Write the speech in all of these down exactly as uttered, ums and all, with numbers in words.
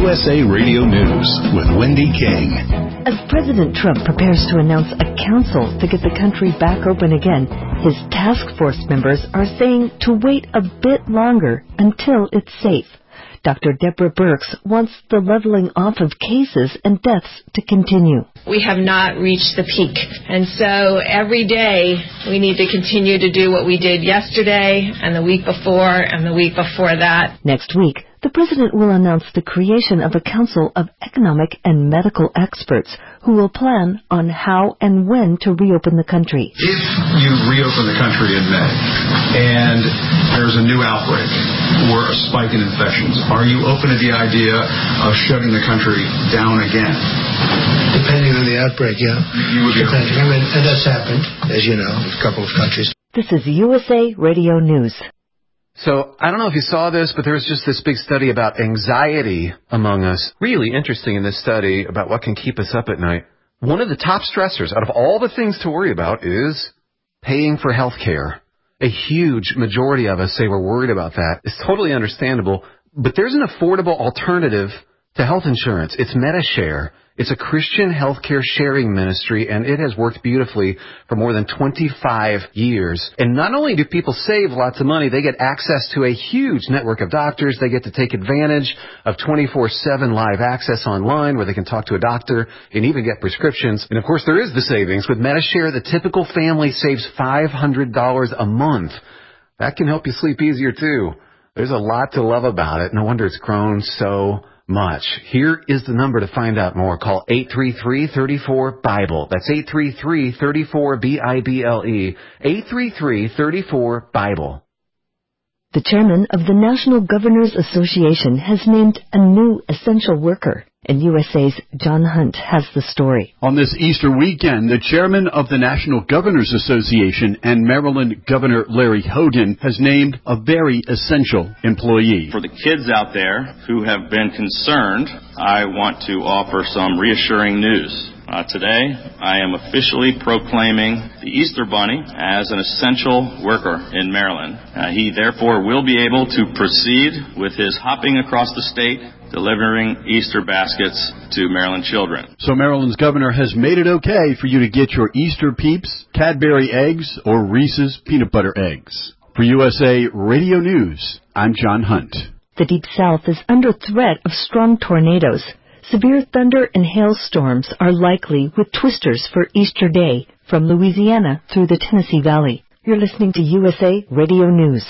U S A Radio News with Wendy King. As President Trump prepares to announce a council to get the country back open again, his task force members are saying to wait a bit longer until it's safe. Doctor Deborah Birx wants the leveling off of cases and deaths to continue. We have not reached the peak, and so every day we need to continue to do what we did yesterday and the week before and the week before that. Next week, the President will announce the creation of a council of economic and medical experts who will plan on how and when to reopen the country. If you reopen the country in May and there's a new outbreak or a spike in infections, are you open to the idea of shutting the country down again? Depending on the outbreak, yeah. You would be Depending. I mean, and that's happened, as you know, in a couple of countries. This is U S A Radio News. So, I don't know if you saw this, but there was just this big study about anxiety among us. Really interesting in this study about what can keep us up at night. One of the top stressors out of all the things to worry about is paying for health care. A huge majority of us say we're worried about that. It's totally understandable, but there's an affordable alternative to health insurance. It's MediShare. It's a Christian healthcare sharing ministry, and it has worked beautifully for more than twenty-five years. And not only do people save lots of money, they get access to a huge network of doctors. They get to take advantage of twenty-four seven live access online where they can talk to a doctor and even get prescriptions. And, of course, there is the savings. With MediShare, the typical family saves five hundred dollars a month. That can help you sleep easier, too. There's a lot to love about it. No wonder it's grown so much. Here is the number to find out more. Call eight three three, three four, BIBLE. That's eight three three, three four, B I B L E. eight three three, three four, BIBLE. The chairman of the National Governors Association has named a new essential worker. And U S A's John Hunt has the story. On this Easter weekend, the chairman of the National Governors Association and Maryland Governor Larry Hogan has named a very essential employee. For the kids out there who have been concerned, I want to offer some reassuring news. Uh, today, I am officially proclaiming the Easter Bunny as an essential worker in Maryland. Uh, he therefore will be able to proceed with his hopping across the state, delivering Easter baskets to Maryland children. So Maryland's governor has made it okay for you to get your Easter Peeps, Cadbury eggs, or Reese's peanut butter eggs. For U S A Radio News, I'm John Hunt. The Deep South is under threat of strong tornadoes. Severe thunder and hailstorms are likely with twisters for Easter Day from Louisiana through the Tennessee Valley. You're listening to U S A Radio News.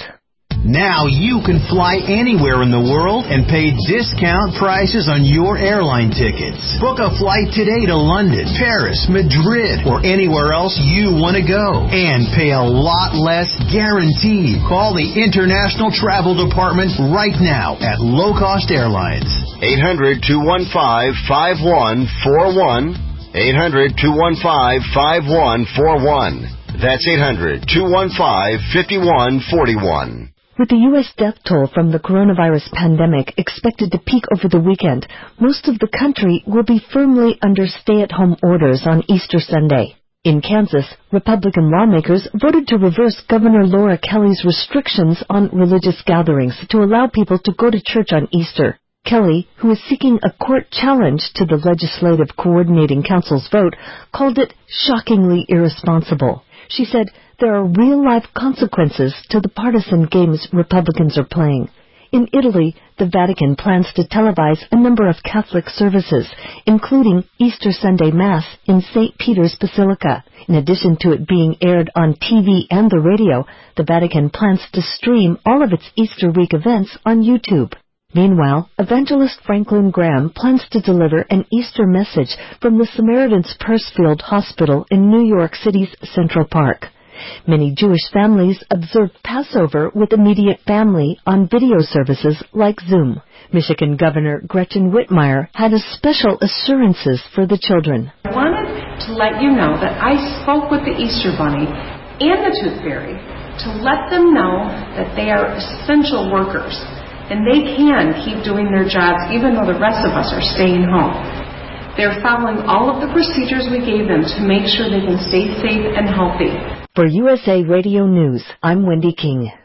Now you can fly anywhere in the world and pay discount prices on your airline tickets. Book a flight today to London, Paris, Madrid, or anywhere else you want to go. And pay a lot less guaranteed. Call the International Travel Department right now at Low Cost Airlines. eight hundred, two one five, five one four one. eight hundred, two one five, five one four one. That's eight hundred, two one five, five one four one. With the U S death toll from the coronavirus pandemic expected to peak over the weekend, most of the country will be firmly under stay-at-home orders on Easter Sunday. In Kansas, Republican lawmakers voted to reverse Governor Laura Kelly's restrictions on religious gatherings to allow people to go to church on Easter. Kelly, who is seeking a court challenge to the Legislative Coordinating Council's vote, called it shockingly irresponsible. She said there are real-life consequences to the partisan games Republicans are playing. In Italy, the Vatican plans to televise a number of Catholic services, including Easter Sunday Mass in Saint Peter's Basilica. In addition to it being aired on T V and the radio, the Vatican plans to stream all of its Easter week events on YouTube. Meanwhile, evangelist Franklin Graham plans to deliver an Easter message from the Samaritan's Pursefield Hospital in New York City's Central Park. Many Jewish families observe Passover with immediate family on video services like Zoom. Michigan Governor Gretchen Whitmire had a special assurances for the children. I wanted to let you know that I spoke with the Easter Bunny and the Tooth Fairy to let them know that they are essential workers. And they can keep doing their jobs even though the rest of us are staying home. They're following all of the procedures we gave them to make sure they can stay safe and healthy. For U S A Radio News, I'm Wendy King.